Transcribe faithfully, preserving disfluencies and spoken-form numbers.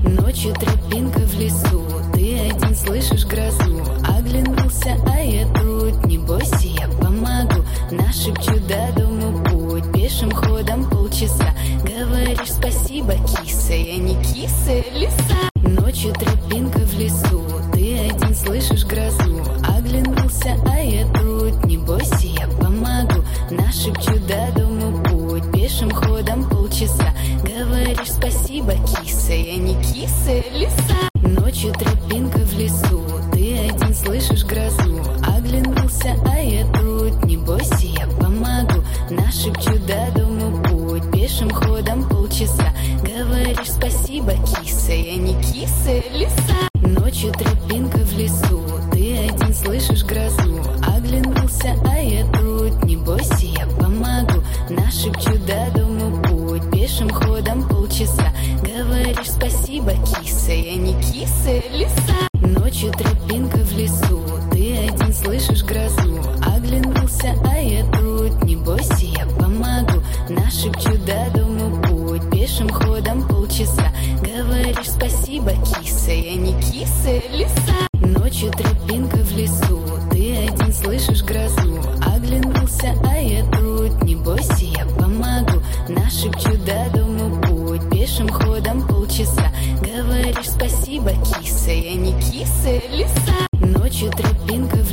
Ночью тропинка в лесу, ты один слышишь грозу. Оглянулся, а я тут, не бойся, я помогу. Нашепчу до дому путь, пешим ходом полчаса. Говоришь спасибо, киса, я не киса, лиса. Ночью тропинка в лесу, ты один слышишь грозу. Оглянулся, а я тут, не бойся, я помогу. Нашепчу до дому путь, пешим ходом полчаса. Говоришь спасибо, киса, я не киса, лиса. Ночью тропинка в лесу, ты один слышишь грозу. Оглянулся, а я тут, не бойся, я помогу. Нашепчу до дому путь, пешим ходом полчаса. Говоришь спасибо, киса, я не киса, лиса. Ночью тропинка в лесу, ты один слышишь грозу. Оглянулся, а я тут, не бойся, я помогу. Нашепчу до дому путь, пешим ходом полчаса. Говоришь спасибо, киса, я не киса, лиса. Ночью тропинка в лесу, ты один слышишь грозу. Оглянулся, а я тут, не бойся, я помогу. Нашепчу до дому путь, пешим ходом полчаса. Говоришь спасибо, киса, я не киса, лиса. Ночью тропинка в лесу, ты один слышишь грозу. Оглянулся, а я тут, не бойся, я помогу. Нашепчу до дому путь, пешим ходом полчаса. Говоришь спасибо, киса, я не киса,